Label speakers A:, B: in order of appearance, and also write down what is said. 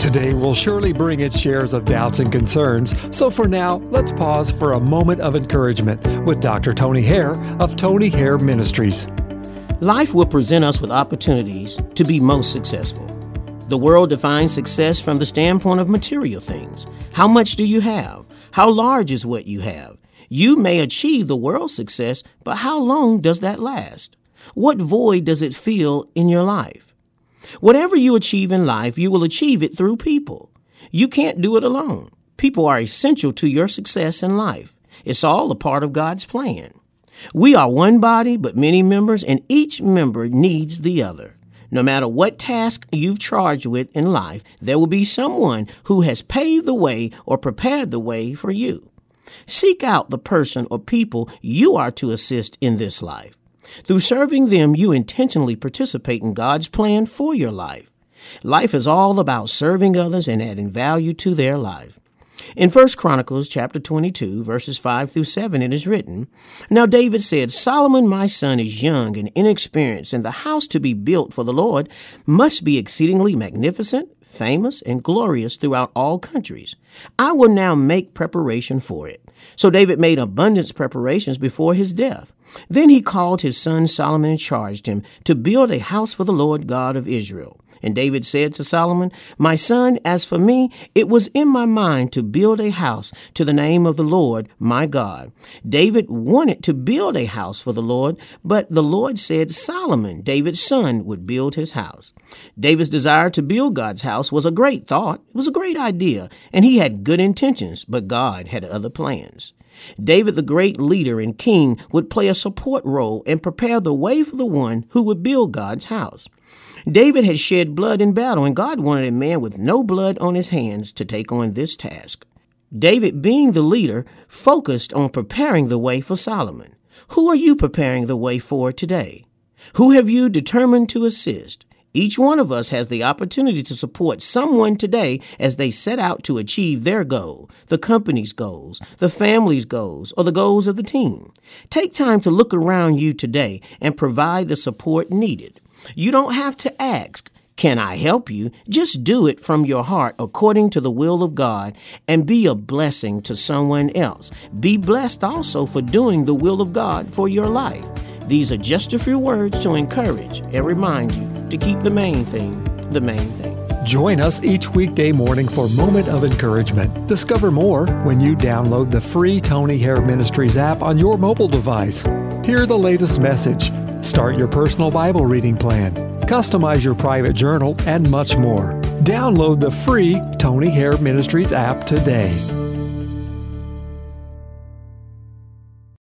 A: Today will surely bring its shares of doubts and concerns, so for now, let's pause for a moment of encouragement with Dr. Tony Hare of Tony Hare Ministries.
B: Life will present us with opportunities to be most successful. The world defines success from the standpoint of material things. How much do you have? How large is what you have? You may achieve the world's success, but how long does that last? What void does it fill in your life? Whatever you achieve in life, you will achieve it through people. You can't do it alone. People are essential to your success in life. It's all a part of God's plan. We are one body, but many members, and each member needs the other. No matter what task you've charged with in life, there will be someone who has paved the way or prepared the way for you. Seek out the person or people you are to assist in this life. Through serving them, you intentionally participate in God's plan for your life. Life is all about serving others and adding value to their life. In 1 Chronicles chapter 22, verses 5 through 7, it is written, "Now David said, Solomon my son is young and inexperienced, and the house to be built for the Lord must be exceedingly magnificent, famous, and glorious throughout all countries. I will now make preparation for it." So David made abundant preparations before his death. Then he called his son Solomon and charged him to build a house for the Lord God of Israel. And David said to Solomon, "My son, as for me, it was in my mind to build a house to the name of the Lord, my God." David wanted to build a house for the Lord, but the Lord said Solomon, David's son, would build his house. David's desire to build God's house was a great thought. It was a great idea, and he had good intentions, but God had other plans. David, the great leader and king, would play a support role and prepare the way for the one who would build God's house. David had shed blood in battle, and God wanted a man with no blood on his hands to take on this task. David, being the leader, focused on preparing the way for Solomon. Who are you preparing the way for today? Who have you determined to assist? Each one of us has the opportunity to support someone today as they set out to achieve their goal, the company's goals, the family's goals, or the goals of the team. Take time to look around you today and provide the support needed. You don't have to ask, "Can I help you?" Just do it from your heart according to the will of God and be a blessing to someone else. Be blessed also for doing the will of God for your life. These are just a few words to encourage and remind you to keep the main thing the main thing.
A: Join us each weekday morning for Moment of Encouragement. Discover more when you download the free Tony Hare Ministries app on your mobile device. Hear the latest message. Start your personal Bible reading plan. Customize your private journal and much more. Download the free Tony Hare Ministries app today.